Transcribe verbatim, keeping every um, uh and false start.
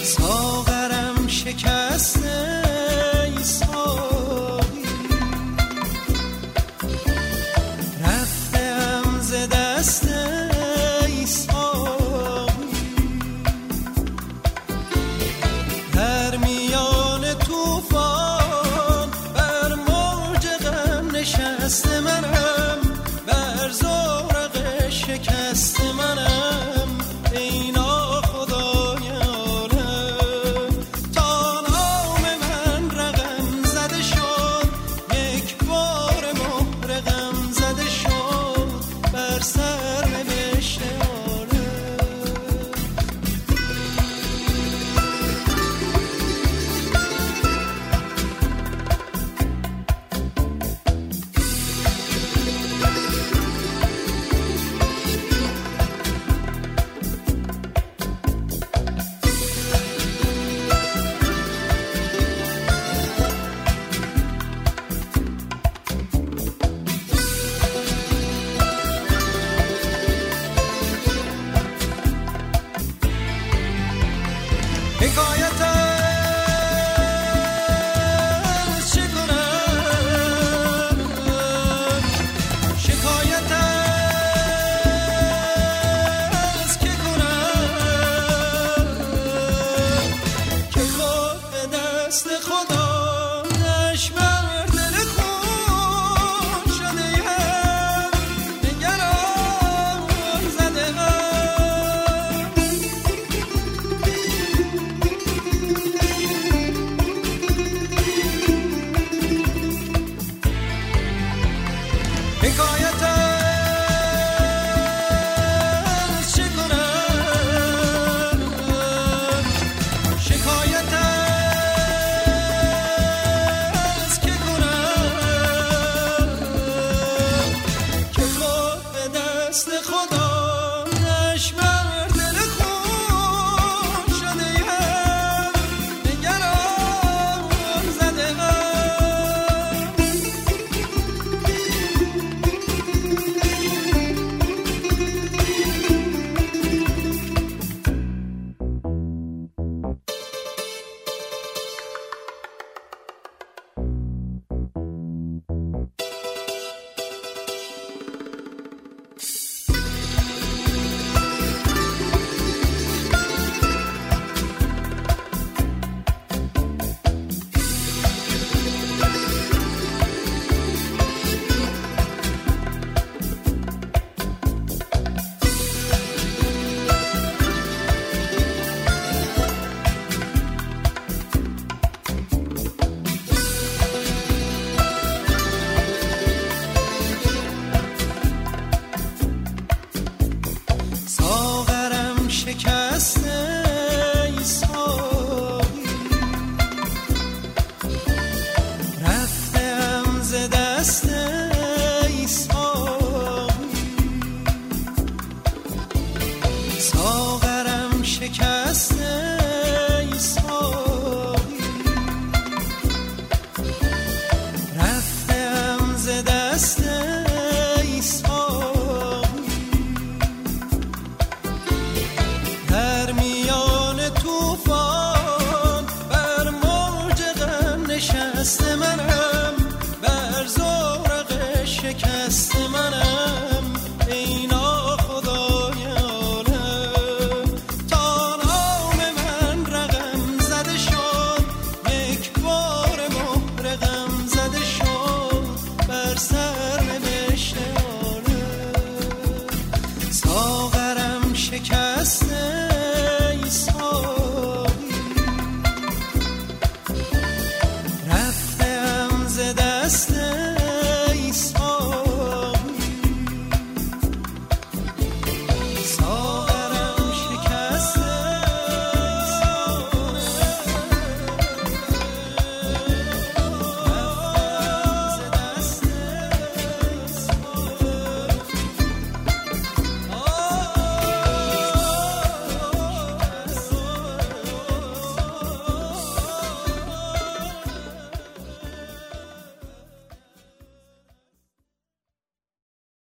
ساغرم شکسته ای ساقی، رفتم ز دست ای ساقی، در میان طوفان بر موج غم نشسته منم، بر زورق شکسته منم، ای ناخدای عالم. تا نام من رقم زده شد، یک بار مهر غم زده شد، بر سر نوشته عالم. حکایت از چه کنم، شکایت از که کنم، که خود دست خدا نش بر دل خون شده یم، نگران زده ام. حکایت از چه کنم، شکایت از که کنم، که خود دست خدا نش بر دل خون شده یم، نگران زده ام. ساغرم شکسته ای ساقی، رفتم ز دست ای ساقی، ساغرم شکسته ای ساقی، رفتم ز دست ای ساقی، در میان طوفان بر موج غم نشسته منم، بر زورق شکسته منم، ای ناخدای عالم. تا نام من رقم زده شد، یک بار مهر غم زده شد، بر سر نوشته عالم. ساغرم شکسته